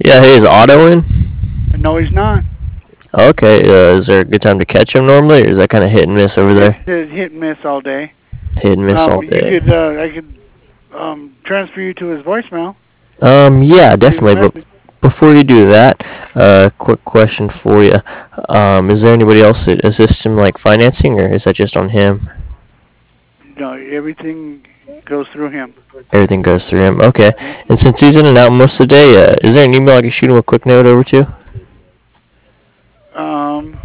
Yeah, hey, is Otto in? No, he's not. Okay, is there a good time to catch him normally, or is that kind of hit and miss over It's there? hit and miss all day. Hit and miss all You day. could I could transfer you to his voicemail. Yeah, Leave a definitely, but message. before you do that, quick question for you. Is there anybody else that assists him, like financing, or is that just on him? No, everything goes through him. Everything goes through him. Okay, Mhm. and since he's in and out most of the day, is there an email I can shoot him a quick note over to? Um,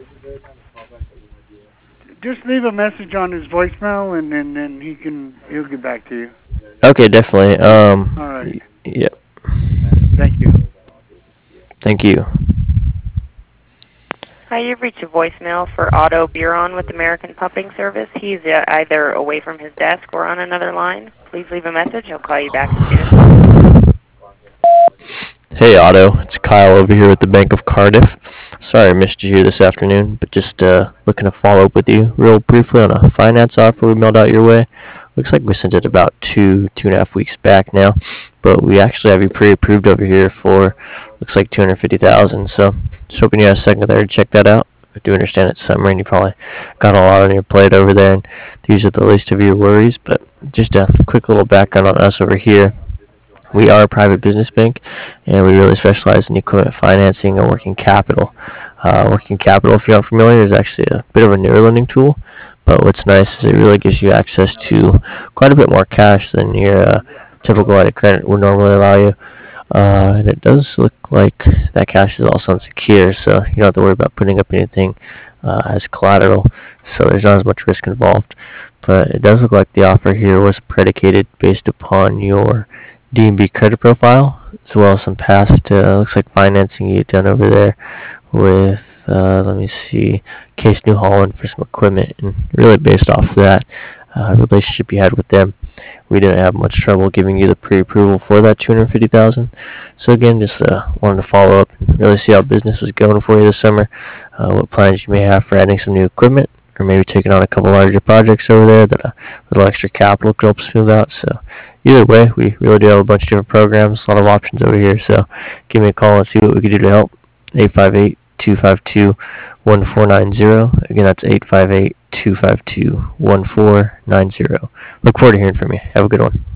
just leave a message on his voicemail, and then he'll get back to you. Okay, definitely. All right. Yep. Thank you. Thank you. Hi, you've reached a voicemail for Otto Buron with American Pumping Service. He's either away from his desk or on another line. Please leave a message. He'll call you back as soon as possible. Hey Otto, it's Kyle over here at the Bank of Cardiff. Sorry I missed you here this afternoon, but just looking to follow up with you real briefly on a finance offer we mailed out your way. Looks like we sent it about 2.5 weeks back now, but we actually have you pre-approved over here for looks like 250,000. So just hoping you had a second there to check that out. I do understand it's summer and you probably got a lot on your plate over there, and these are the least of your worries. But just a quick little background on us over here. We are a private business bank, and we really specialize in equipment financing and working capital. Working capital, if you're not familiar, is actually a bit of a newer lending tool, but what's nice is it really gives you access to quite a bit more cash than your typical line of credit would normally allow you. And it does look like that cash is also unsecure, so you don't have to worry about putting up anything as collateral, so there's not as much risk involved. But it does look like the offer here was predicated based upon your D&B credit profile, as well as some past, looks like financing you've done over there with, let me see, Case New Holland for some equipment, and really based off of that relationship you had with them, we didn't have much trouble giving you the pre-approval for that 250,000. So again, just wanted to follow up and really see how business was going for you this summer, what plans you may have for adding some new equipment, or maybe taking on a couple larger projects over there that a little extra capital could help smooth out. So either way, we really do have a bunch of different programs, a lot of options over here. So give me a call and see what we can do to help. 858-252-1490. Again, that's 858-252-1490. Look forward to hearing from you. Have a good one.